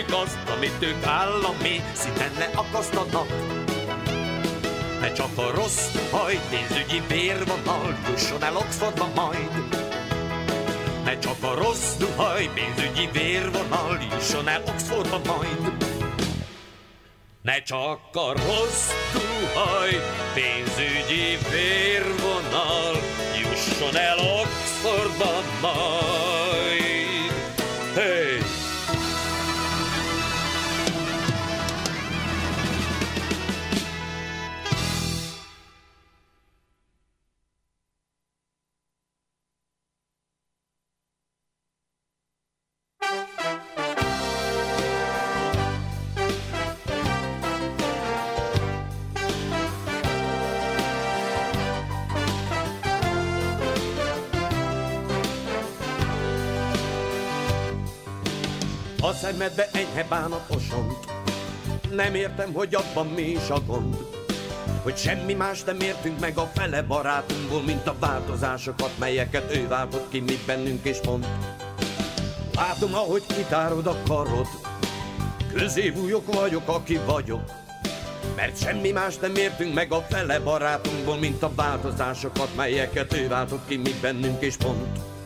tegyük azt, amit ők állami szinten ne akasztanak. Ne csak a rossz haj pénzügyi vérvonal jusson el Oxfordba majd. Ne csak a rossz duhaj pénzügyi vérvonal jusson el Oxfordba majd. Ne csak a rossz duhaj pénzügyi vérvonal jusson el Oxfordba majd. Hey! A szemedbe enyhe bánatosont, nem értem, hogy abban mi is a gond, hogy semmi más nem értünk meg a fele barátunkból, mint a változásokat, melyeket ő váltott ki mi bennünk és mond. Látom, ahogy kitárod a karod, közévúlyok vagyok, aki vagyok, mert semmi más nem értünk meg a fele barátunkból, mint a változásokat, melyeket ő váltott ki mi bennünk és mond.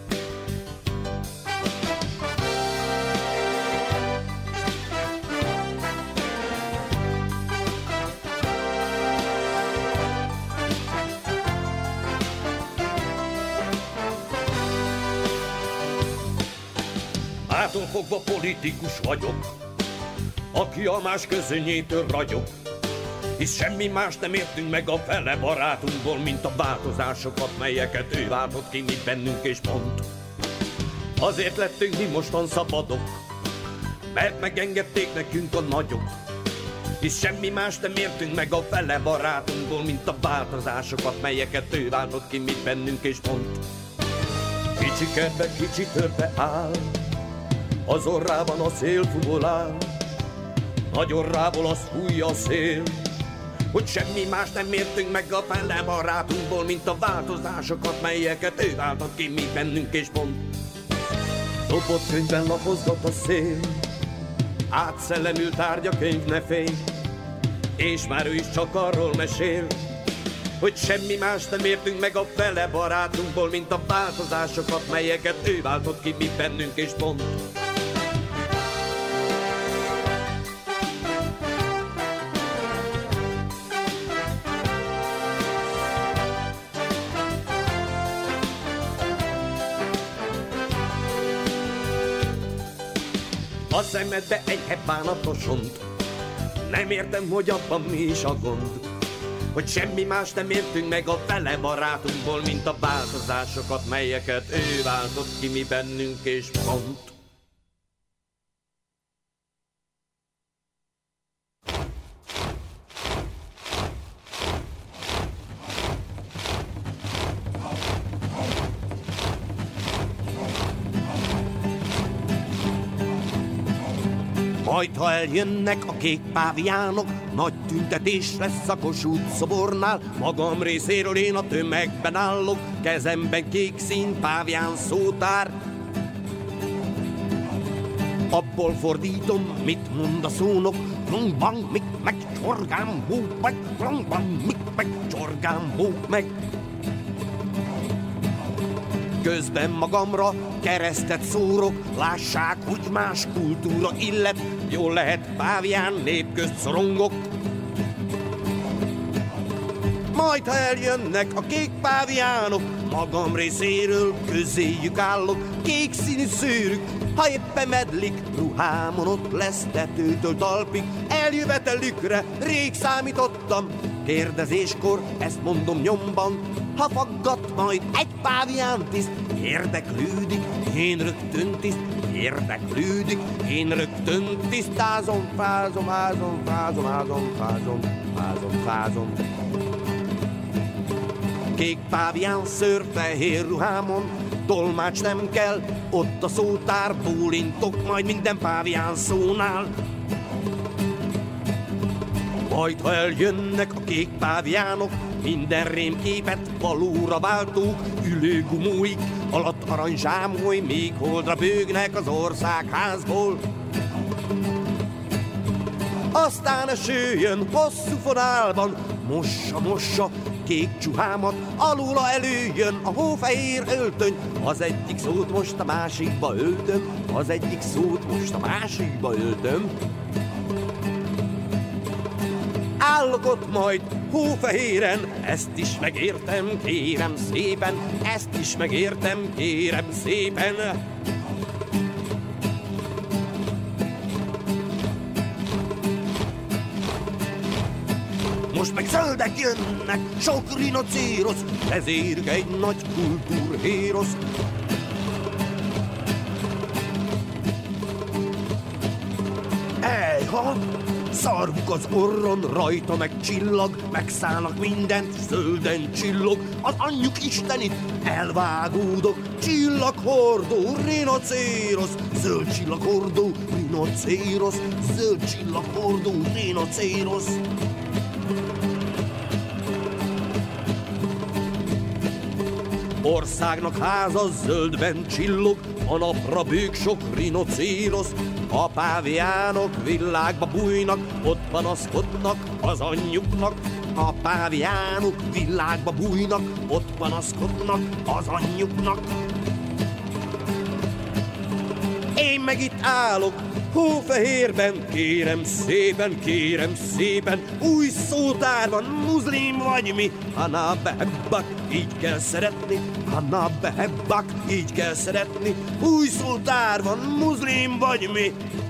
Hától fogva politikus vagyok, aki a más közönyétől ragyog, hisz semmi más nem értünk meg a fele barátunkból, mint a változásokat, melyeket ő váltott ki mi bennünk és mond. Azért lettünk mi mostan szabadok, mert megengedték nekünk a nagyok, hisz semmi más nem értünk meg a fele barátunkból, mint a változásokat, melyeket ő váltott ki mi bennünk és mond. Kicsi kedve, kicsi törpe áll, az orrában a szélfúvól áll, nagy orrából az fújja a szél, hogy semmi más nem értünk meg a fele barátunkból, mint a változásokat, melyeket ő váltott ki mi bennünk és mond. Dobott könyvben lapozgat a szél, átszellemült tárgyakönyv ne félj, és már ő is csak arról mesél, hogy semmi más nem értünk meg a fele barátunkból, mint a változásokat, melyeket ő váltott ki mi bennünk és mond. A szemedbe enyhe bánatosont, nem értem, hogy abban mi is a gond, hogy semmi más nem értünk meg a fele barátunkból, mint a változásokat, melyeket ő váltott ki mi bennünk és mond. Majd, ha eljönnek a kék páviánok, nagy tüntetés lesz a Kossuth szobornál. Magam részéről én a tömegben állok, kezemben kék szín pávián szótár. Abból fordítom, mit mond a szónok, klong-bang, mik, meg, csorgám, bók, meg, klong-bang, mik, meg, csorgám, bók, meg. Közben magamra keresztet szórok, lássák, hogy más kultúra illet, jól lehet pávián nép közt szorongok. Majd, ha eljönnek a kék páviánok, magam részéről közéjük állok, kék színű szőrük, ha éppen medlik, ruhámon ott lesz tetőtől talpig, eljövetelükre rég számítottam, kérdezéskor ezt mondom nyomban, ha faggat majd egy pávián tiszt, érdeklődik, én rögtön tiszt, érdeklődik, én rögtön tisztázom, fázom, ázom, fázom, ázom, fázom, fázom, fázom. Kék pávián szőr-fehér ruhámon, tolmács nem kell, ott a szótár, bólintok majd minden pávián szónál. Majd, ha eljönnek a kék páviánok, minden rémképet valóra váltók, ülőgumóik alatt aranyzsámoly, még holdra bőgnek az országházból. aztán esőjön hosszú fonálban, mossa kék csuhámat, alula előjön a hófehér öltöny, az egyik szót most a másikba öltöm, az egyik szót most a másikba öltöm. Állok ott majd hófehéren, ezt is megértem, kérem szépen, ezt is megértem, kérem szépen. Most meg zöldek jönnek, sok rinocérosz, ezért egy nagy kultúrhérosz. Ejha! Szarvuk az orron, rajta meg csillag, megszállnak mindent, zölden csillog, az anyjuk istenit, elvágódok, csillaghordó, rinocérosz, zöld csillaghordó, rinocérosz, zöld csillaghordó, rinocérosz. Országnak háza zöldben csillog, a napra bőg sok rinocérosz, a páviánok világba bújnak, ott panaszkodnak az anyjuknak. A páviánok világba bújnak, ott panaszkodnak az anyjuknak. Én meg itt állok, hófehérben, kérem szépen, új szótárban, muzlim vagy mi, Hanna behebbak, így kell szeretni, Hanna behebbak, így kell szeretni, új szótárban, muzlim vagy mi.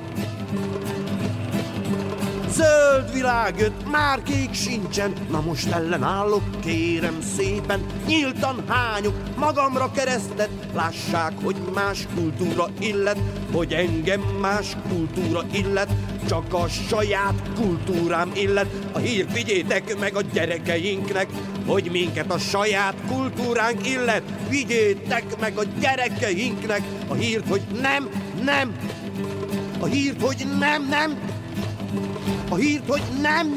Zöld világ jött, már kék sincsen, na most ellenállok, kérem szépen, nyíltan hányok magamra keresztet, lássák, hogy más kultúra illet, hogy engem más kultúra illet, csak a saját kultúrám illet. A hírt vigyétek meg a gyerekeinknek, hogy minket a saját kultúránk illet. Vigyétek meg a gyerekeinknek a hírt, hogy nem, a hírt, hogy nem, a hírt, hogy nem.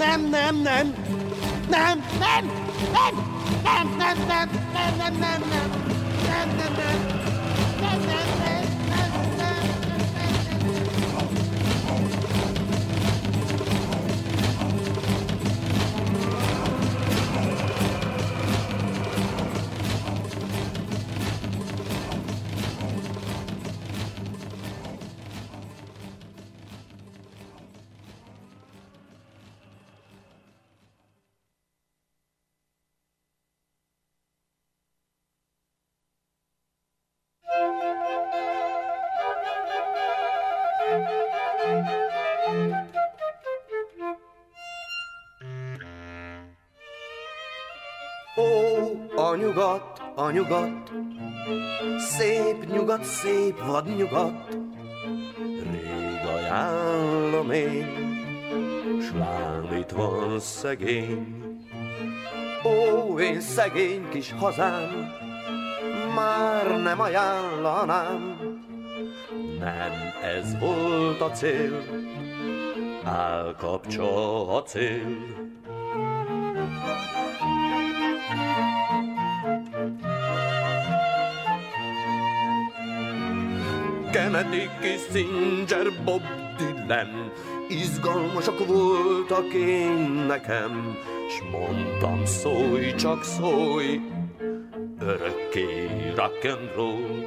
A nyugat, szép nyugat, szép vadnyugat, rég ajánlom én, s lám itt van szegény. Ó, én szegény kis hazám, már nem ajánlanám, nem ez volt a cél, állkapcsa a cél. Kennedy, Kissinger, Bob Dylan, izgalmasak voltak én nekem, s mondtam, szólj, csak szólj, örökké rock'n'roll.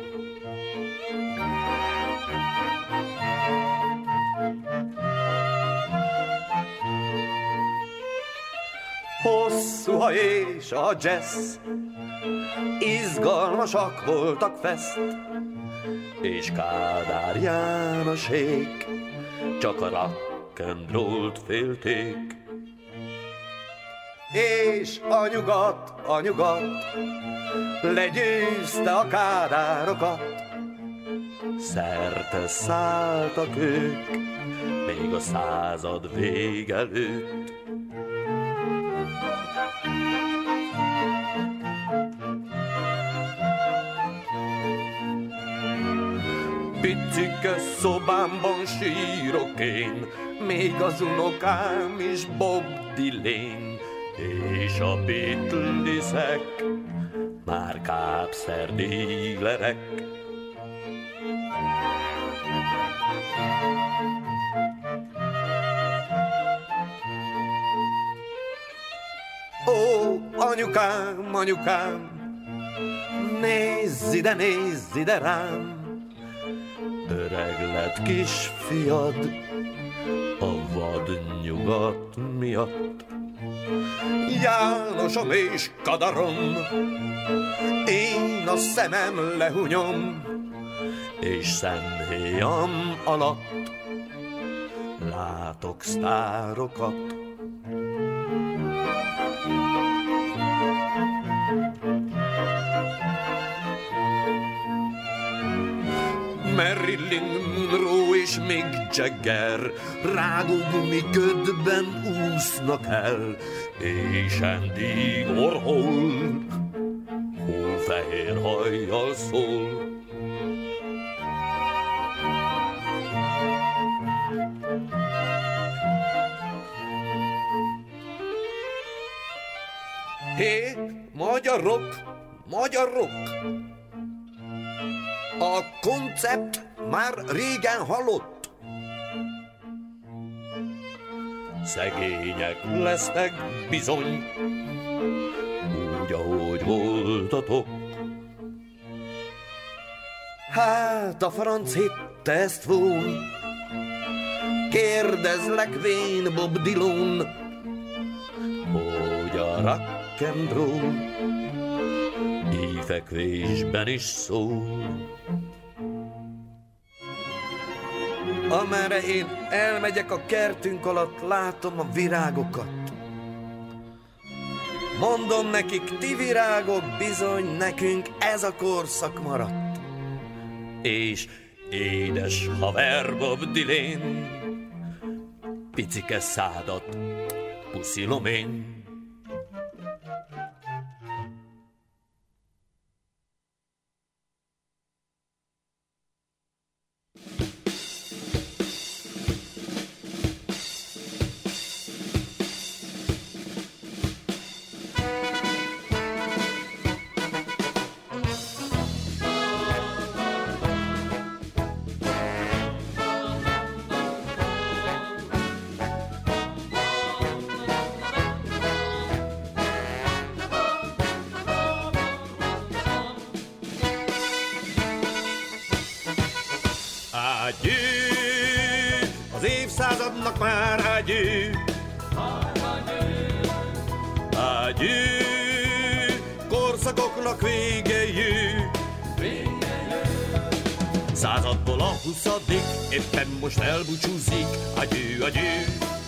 Hosszú haj és a jazz, izgalmasak voltak fest, és Kádár Jánosék csak a rock'n'rollt félték. És a nyugat legyőzte a kádárokat, szerte szálltak ők, még a század vége előtt. Picike szobámban sírok én, még az unokám is Bob Dylan, és a Beatlesek már kábszerdílerek. anyukám, anyukám, nézz ide rám. Öreg lett kisfiad a vad nyugat miatt. Jánosom és Kadarom, én a szemem lehunyom, és szemhéjam alatt látok sztárokat. Marilyn Monroe és Mick Jagger rágógumi ködben úsznak el, és Andy Warhol hófehér hajjal szól. Hé, magyarok, magyarok! A koncept már régen halott. Szegények lesznek bizony, úgy, ahogy voltatok. Hát a franc hitte ezt volna, kérdezlek vén Bob Dylan, hogy a rock'n'roll éjfekvésben is szól. Amerre én elmegyek a kertünk alatt, látom a virágokat. Mondom nekik, ti virágok, bizony nekünk ez a korszak maradt. És édes haver Bob Dylan, picike szádat puszilom én. Ágyű, az évszázadnak már ágyű. Ágyű, korszakoknak végejű. Századból a 20. éppen most elbúcsúzik. Ágyű, ágyű.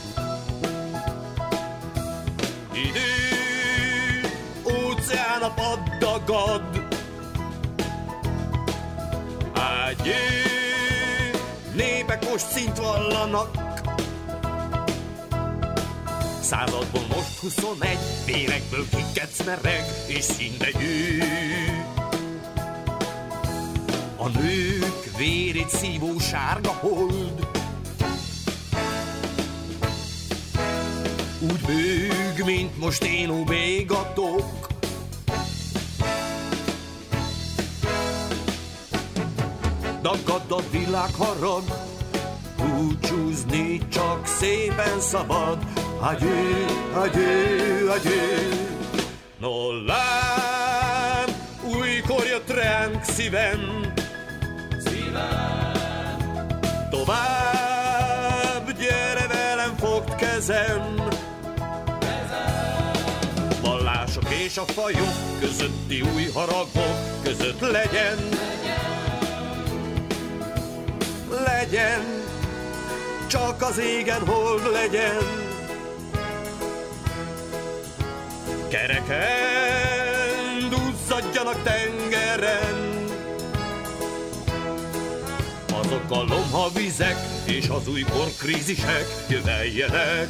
Idő, óceán a paddagad. Ágyű, népek most szint vallanak. Századból most 21, vérekből kiketsz mereg és színvegyű. A nők vérét szívó sárga hold úgy bőg, mint most én óbégatok. Dagad a világharag, búcsúzni csak szépen szabad. Adjő, adjő, adjő. No lám, újkor jött ránk szívem. Tovább, gyere velem, fogd kezem. Vallások és a fajok közötti új haragok között legyen. Legyen, csak az égen hold legyen. Kereken duzzadjanak tengeren azok a lomha vizek és az újkor krízisek jöveljenek.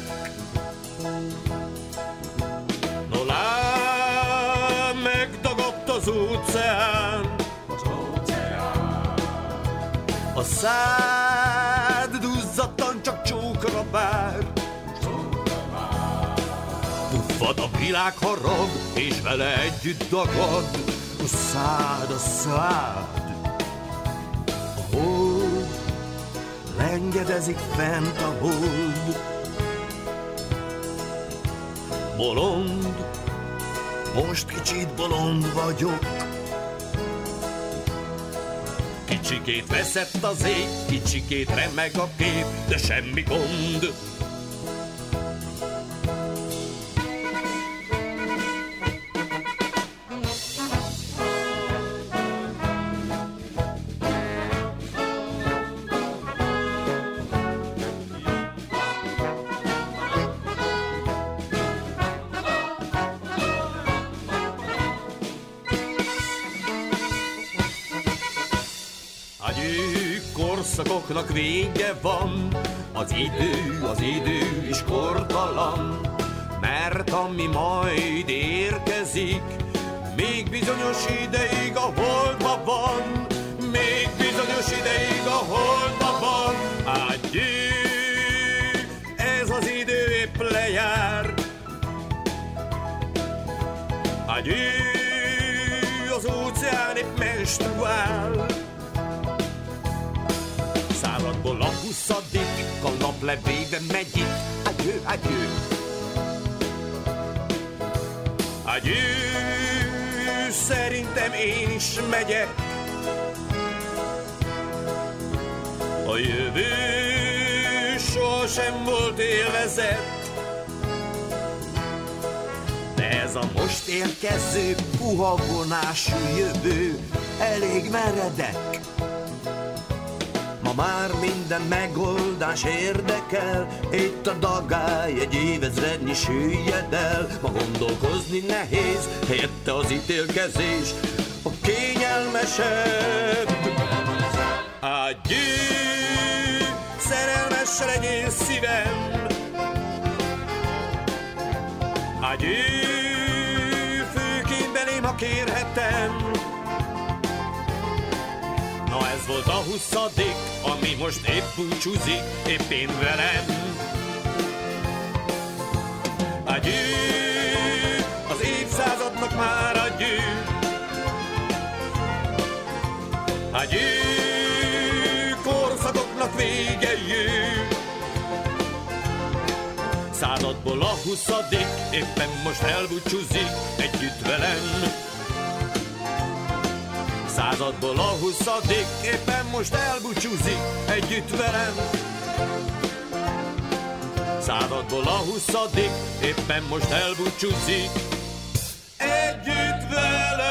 No lám, megdagadt az óceán, a szád duzzadtan csak csókra vár. Puffad a világharag, és vele együtt dagad a szád, a szád. A hold lengedezik fent a hold. Bolond most kicsit bolond vagyok. Kicsikét veszett az ég, kicsikét remeg a kép, de semmi gond. Korszakoknak vége van, az idő is kortalan, mert ami majd érkezik, még bizonyos ideig a holdban van, még bizonyos ideig a holdban van. Adjé, ez az idő épp lejár. Adjé, az óceán épp menstruál. Száradból a 20. a nap levéve megy itt. Adjő, adjő. Adjő, szerintem én is megyek. A jövő sohasem volt élvezett, de ez a most érkező puha vonású jövő elég meredek. Ma már minden megoldás érdekel, itt a dagály egy évezrednyi süllyed el. Ma gondolkozni nehéz, helyette az ítélkezés a kényelmesebb. Adjé, szerelmes legyél szívem. Adjé, főként belém, ha kérhetem. Na ez volt a 20., ami most épp búcsúzik, épp én velem. Adjé, az évszázadnak már adjé. Adjé, korszakoknak vége jön. Századból a 20., éppen most elbúcsúzik együtt velem. Századból a 20., éppen most elbúcsúzik együtt velem. Századból a 20., éppen most elbúcsúzik együtt velem.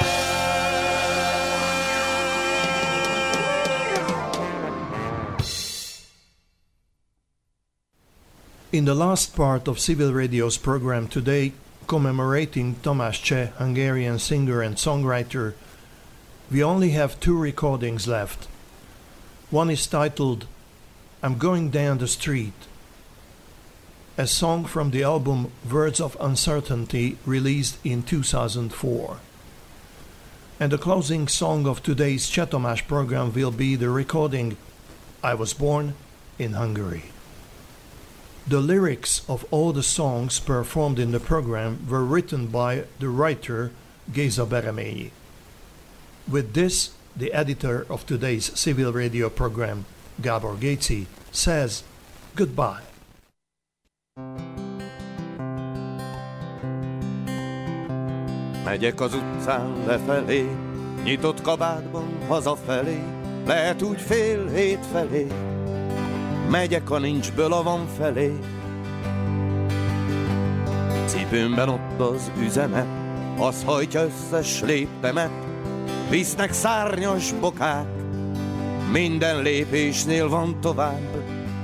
In the last part of Civil Radio's program today, commemorating Tamás Cseh, Hungarian singer and songwriter, we only have 2 recordings left. One is titled I'm Going Down the Street, a song from the album Words of Uncertainty released in 2004. And the closing song of today's Cseh Tamás program will be the recording I Was Born in Hungary. The lyrics of all the songs performed in the program were written by the writer Géza Bereményi. With this, the editor of today's Civil Radio program, Gábor Géci, says goodbye. Megyek az utcán lefelé, nyitott kabátban hazafelé, lehet úgy 6:30 felé. Megyek a nincsből a van felé. Cipőmben ott az üzenet, az hajtja összes léptemet. Visznek szárnyas bokák, minden lépésnél van tovább.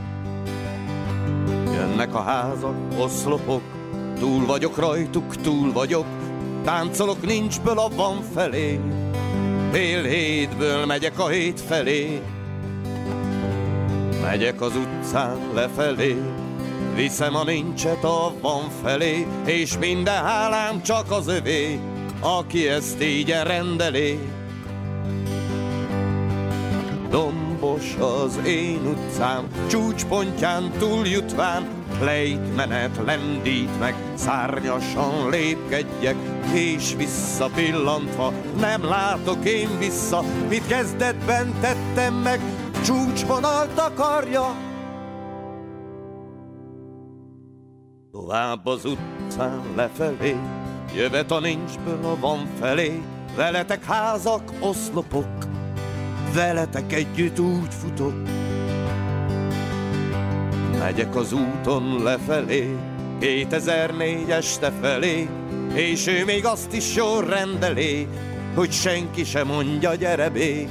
Jönnek a házak, oszlopok, túl vagyok rajtuk, túl vagyok. Táncolok nincsből a van felé, 6:30 megyek a 7 felé. Megyek az utcán lefelé, viszem a nincset a van felé, és minden hálám csak az övé, aki ezt így rendelé. Dombos az én utcám, csúcspontján túljutván, lejtmenet lendít meg, szárnyasan lépkedjek, és visszapillantva nem látok én vissza, mit kezdetben tettem meg, csúcsvonalt akarja. Tovább az utcán lefelé, jövet a nincsből a van felé. Veletek házak, oszlopok, veletek együtt úgy futok. Megyek az úton lefelé, 2004 este felé, és ő még azt is jól rendeli, hogy senki sem mondja, gyere bé.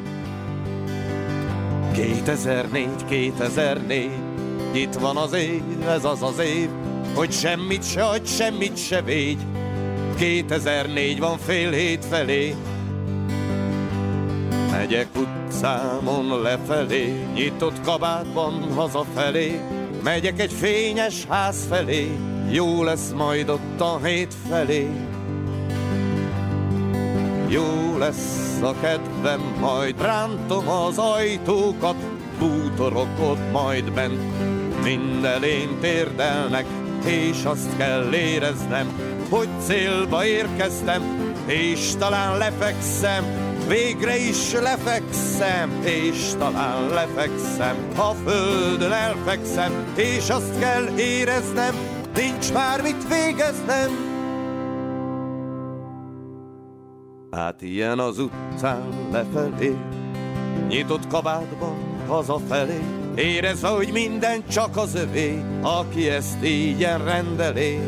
2004, itt van az év, ez az az év, hogy semmit se adj, semmit se védj. 2004 van fél hét felé. Megyek utcámon lefelé, nyitott kabátban hazafelé. Megyek egy fényes ház felé, jó lesz majd ott a hét felé. Jó lesz a kedvem, majd rántom az ajtókat, bútorok ott majd bent, minden térdelnek, és azt kell éreznem, hogy célba érkeztem, és talán lefekszem, végre is lefekszem, és talán lefekszem, a földön elfekszem, és azt kell éreznem, nincs már mit végeznem. Hát ilyen az utcán lefelé, nyitott kabátban hazafelé, érezve, hogy minden csak az övé, aki ezt ígyen rendelé.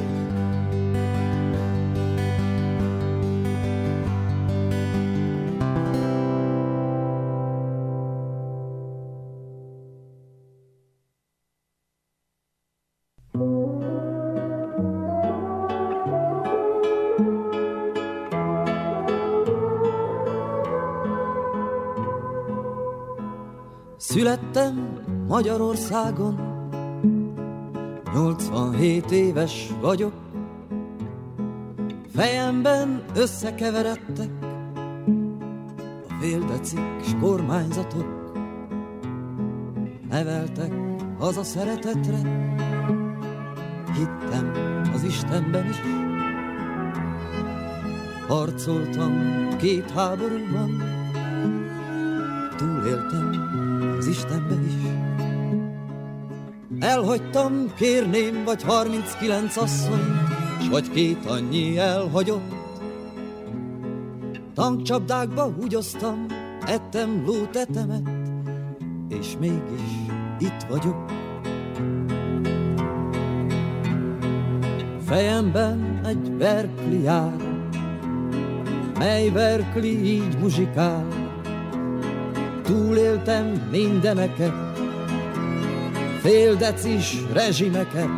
Születtem Magyarországon, 87 éves vagyok. Fejemben összekeveredtek a féldecik s kormányzatok. Neveltek haza szeretetre, hittem az Istenben is. Harcoltam 2 háborúban, túléltem az Istenben is. Elhagytam, kérném, vagy 39 asszonyt, s vagy 2 annyi elhagyott. Tankcsapdákba húgyoztam, ettem lótetemet, és mégis itt vagyok. Fejemben egy Berkeley jár, mely Berkeley így muzsikál. Túléltem mindeneket, féldecis rezsimeket.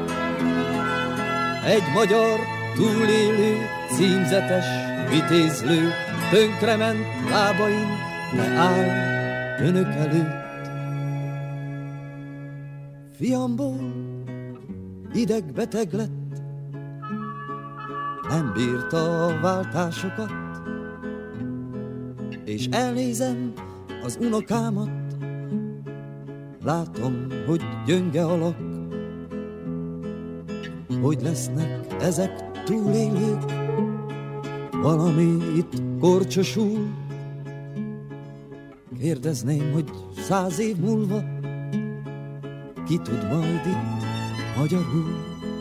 Egy magyar túlélő, címzetes vitézlő, tönkrement lábain, ne áll önök előtt. Fiamból idegbeteg lett, nem bírta a váltásokat, és elnézem az unokámat, látom, hogy gyönge alak. Hogy lesznek ezek túlélők, valami itt korcsosul. Kérdezném, hogy 100 év múlva ki tud majd itt magyarul.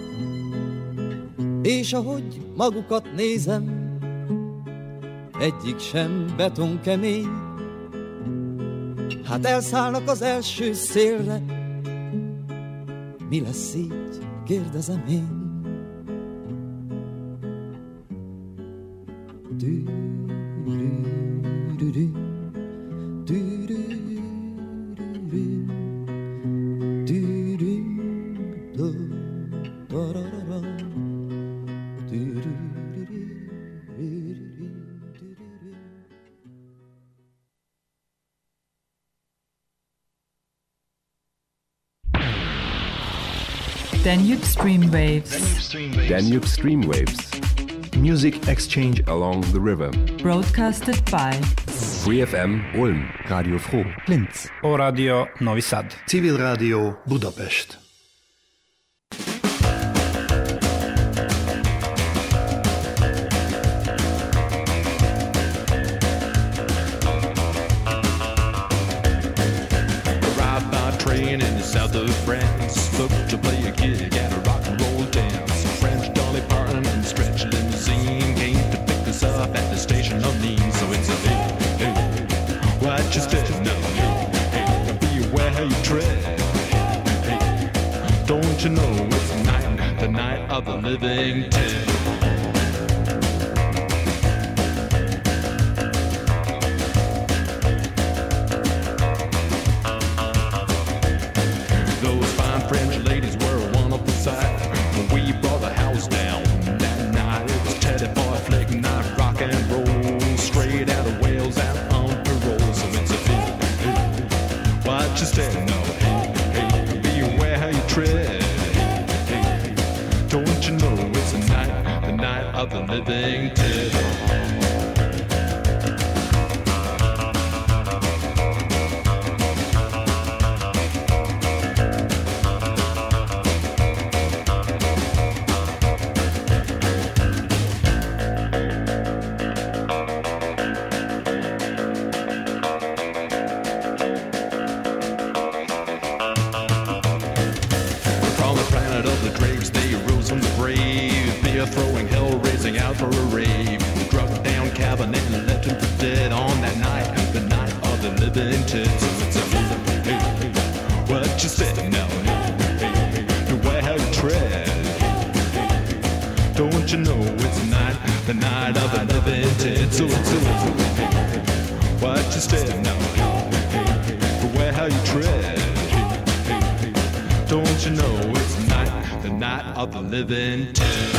És ahogy magukat nézem, egyik sem betonkemény. Hát elszállnak az első szélre, mi lesz így, kérdezem én. Danube Streamwaves. Danube Streamwaves. Music exchange along the river. Broadcasted by Free FM Ulm, Radio Froh Linz, O Radio Novi Sad, Civil Radio Budapest. In the south of France, look to play a gig at a rock and roll dance. French Dolly Parton and Stretch Limousine. Don't you know it's the night of the living dead? Those fine French ladies were one of the side when we brought the house down that night. It was Teddy Boy Flick night, rock and roll, straight out of Wales, out on parole. So it's a thing. What you say? No. Beware how you tread. Don't you know it's the night of the living dead? Throwing hell, raising out for a rave. Struck down Cabinet and left him for dead on that night, the night of the living dead. So it's a what you said now? Beware how you tread. Don't you know it's the night of the living dead? So it's what you said now? Beware how you tread. Don't you know it's the night of the living dead?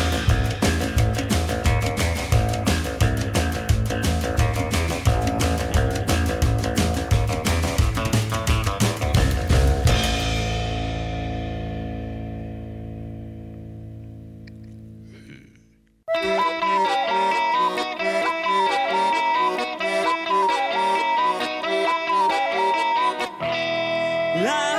La